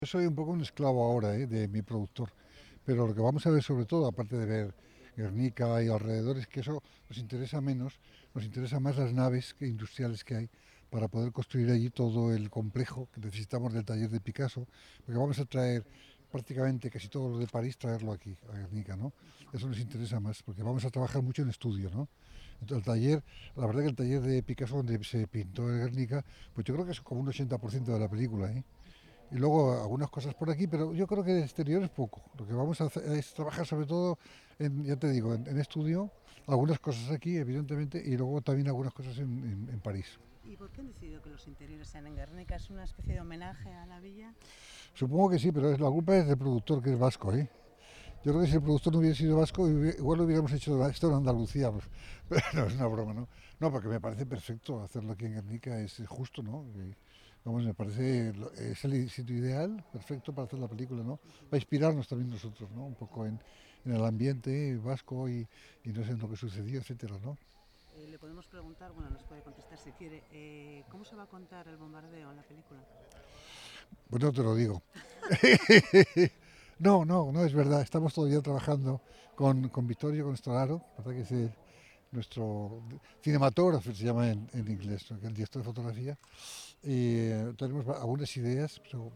Yo soy un poco un esclavo ahora, de mi productor, pero lo que vamos a ver sobre todo, aparte de ver Guernica y alrededores, que eso nos interesa menos, nos interesa más las naves industriales que hay para poder construir allí todo el complejo que necesitamos del taller de Picasso, porque vamos a traer prácticamente casi todo lo de París, traerlo aquí, a Guernica, ¿no? Eso nos interesa más, porque vamos a trabajar mucho en estudio, ¿no? Entonces, el taller, la verdad que el taller de Picasso donde se pintó el Guernica, pues yo creo que es como un 80% de la película, ¿eh? Y luego algunas cosas por aquí, pero yo creo que de exterior es poco. Lo que vamos a hacer es trabajar sobre todo, ya te digo, en estudio, algunas cosas aquí, evidentemente, y luego también algunas cosas en París. ¿Y por qué han decidido que los interiores sean en Guernica? ¿Es una especie de homenaje a la villa? Supongo que sí, pero la culpa es del productor, que es vasco, ¿eh? Yo creo que si el productor no hubiera sido vasco, igual lo hubiéramos hecho esto en Andalucía, pues, pero no, es una broma, ¿no? No, porque me parece perfecto hacerlo aquí en Guernica, es justo, ¿no? Vamos, me parece, es el sitio ideal, perfecto para hacer la película, ¿no? Para inspirarnos también nosotros, ¿no? Un poco en el ambiente vasco y no sé en lo que sucedió, etcétera, ¿no? Le podemos preguntar, bueno, nos puede contestar si quiere, ¿cómo se va a contar el bombardeo en la película? Pues no te lo digo. No, no, no es verdad. Estamos todavía trabajando con Vittorio, con Storaro, ¿verdad? Que es nuestro cinematógrafo, se llama en inglés, ¿no? Que es el director de fotografía. Y tenemos algunas ideas, pero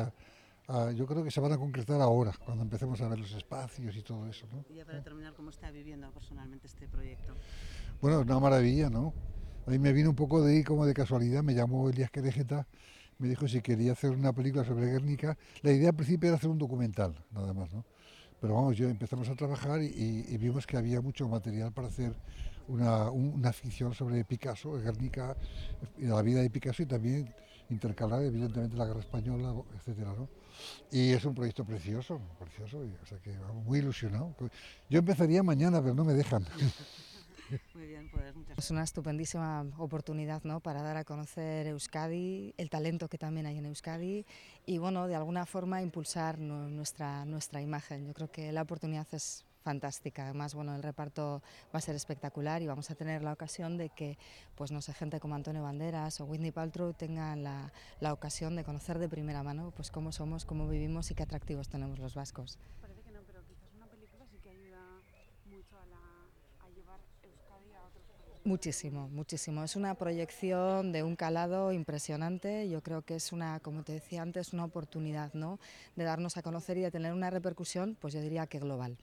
yo creo que se van a concretar ahora, cuando empecemos a ver los espacios y todo eso, ¿no? Y ya para terminar, ¿cómo está viviendo personalmente este proyecto? Bueno, es una maravilla, ¿no? A mí me vino un poco de ahí como de casualidad, me llamó Elías Querejeta, me dijo si quería hacer una película sobre Guernica. La idea al principio era hacer un documental, nada más, ¿no? Pero vamos, yo empezamos a trabajar y vimos que había mucho material para hacer una ficción sobre Picasso, Guernica, y la vida de Picasso y también intercalar evidentemente la guerra española, etcétera, ¿no? Y es un proyecto precioso, precioso, o sea que vamos muy ilusionado. Yo empezaría mañana, pero no me dejan. Muy bien, pues muchas Es una estupendísima oportunidad, ¿no?, para dar a conocer Euskadi, el talento que también hay en Euskadi y, bueno, de alguna forma impulsar nuestra imagen. Yo creo que la oportunidad es fantástica. Además, bueno, el reparto va a ser espectacular y vamos a tener la ocasión de que, pues no sé, gente como Antonio Banderas o Whitney Paltrow tengan la ocasión de conocer de primera mano pues cómo somos, cómo vivimos y qué atractivos tenemos los vascos. Parece que no, pero quizás una película sí que ayuda mucho a llevar Euskadi a otros países. Muchísimo, muchísimo. Es una proyección de un calado impresionante. Yo creo que es una, como te decía antes, una oportunidad, ¿no?, de darnos a conocer y de tener una repercusión, pues yo diría que global.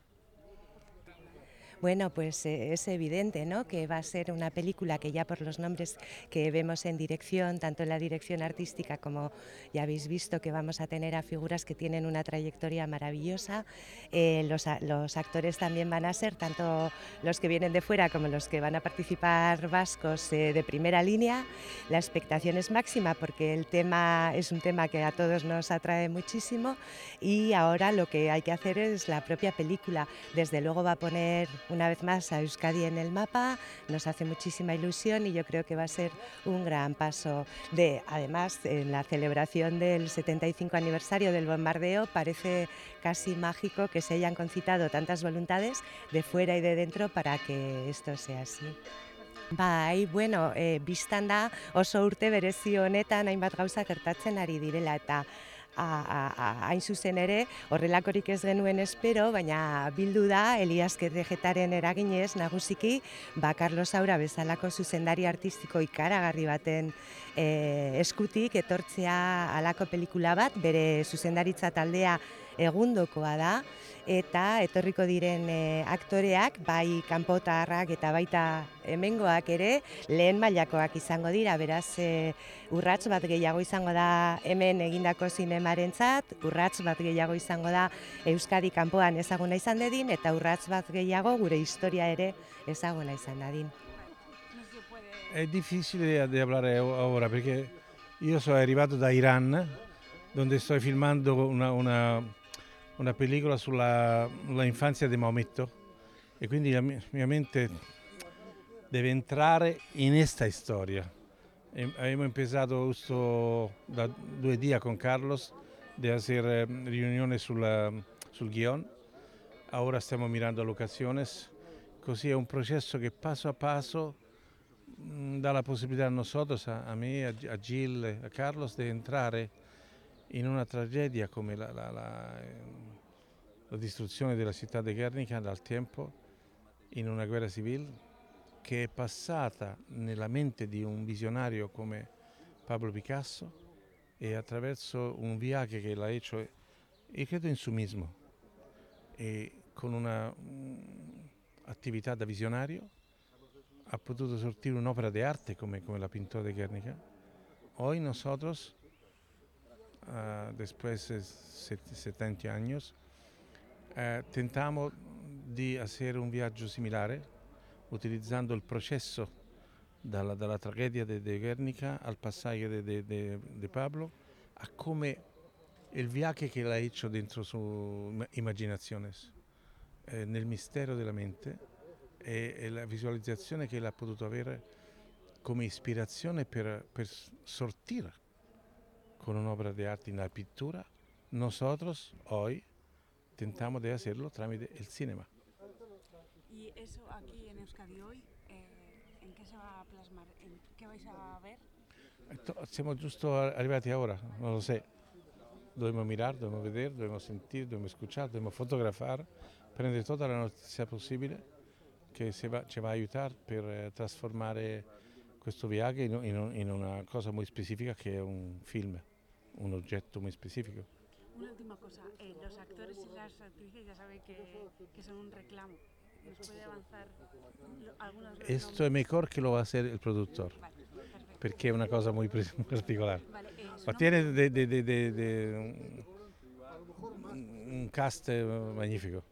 Bueno, pues es evidente, ¿no?, que va a ser una película que ya por los nombres que vemos en dirección, tanto en la dirección artística como ya habéis visto que vamos a tener a figuras que tienen una trayectoria maravillosa. Los actores también van a ser tanto los que vienen de fuera como los que van a participar vascos de primera línea. La expectación es máxima porque el tema es un tema que a todos nos atrae muchísimo y ahora lo que hay que hacer es la propia película. Desde luego va a poner una vez más a Euskadi en el mapa, nos hace muchísima ilusión y yo creo que va a ser un gran paso. Además, en la celebración del 75 aniversario del bombardeo parece casi mágico que se hayan concitado tantas voluntades de fuera y de dentro para que esto sea así. Bai, bueno, bistan da oso urte berezi honetan hainbat gauza gertatzen ari direla eta hain zuzen ere horrelakorik ez genuen espero, baina bildu da Elias Querejetaren eraginez nagusiki Carlos Saura bezalako zuzendari artistiko ikaragarri baten eskutik etortzea halako pelikula bat, bere zuzendaritza taldea egundokoa da eta etorriko diren aktoreak, bai kanpotarrak eta baita hemengoak ere lehen mailakoak izango dira, beraz urrats bat gehiago izango da hemen egindako zinemarentzat, urrats bat gehiago izango da Euskadi kanpoan ezaguna izan dedin eta urrats bat gehiago gure historia ere ezaguna izan dadin. No se puede. È difficile di parlare ora perché io sono arrivato da Iran, dove sto filmando una pellicola sulla la infanzia di Maometto e quindi la mia mente deve entrare in questa storia. Abbiamo empezato justo da 2 días con Carlos de hacer riunione sul guion. Ora stiamo mirando locaciones, così è un processo che passo a passo da la possibilità a nosotros, a mí, a Jill, a Carlos, de entrar in una tragedia come la distruzione della città di Guernica dal tempo, in una guerra civile che è passata nella mente di un visionario come Pablo Picasso e attraverso un viaggio che l'ha hecho, io credo in su mismo, e con una attività da visionario ha potuto sortire un'opera di arte come la pintura de Guernica. Hoy nosotros, después de 70 años, tentamos di hacer un viaggio similare, utilizzando il processo dalla tragedia di Guernica al passaggio di Pablo, a come il viaggio che l'ha hecho dentro su immaginaciones, nel mistero della mente e la visualizzazione che l'ha potuto avere come ispirazione per sortire con un'opera di arte in la pittura. Nosotros hoy tentamos de hacerlo tramite el cinema. Y eso aquí en Euskadi hoy, ¿en qué se va a plasmar? ¿En qué vais a ver? Siamo giusto arrivati ora, non lo sé. Dobbiamo mirar, dobbiamo vedere, dobbiamo sentire, dobbiamo escuchar, dobbiamo fotografare, prendere tutta la notizia possibile che ci va a aiutare per trasformare questo viaggio in una cosa muy specifica che è un film, un oggetto muy specifico. Una última cosa, los actores y las actrices ya saben que son un reclamo. ¿Nos puede avanzar algunos de los Esto es mejor que lo va a hacer el productor, Vale, perfecto. perché è una cosa muy particolare. Vale, su Ma nombre- tiene un cast magnifico.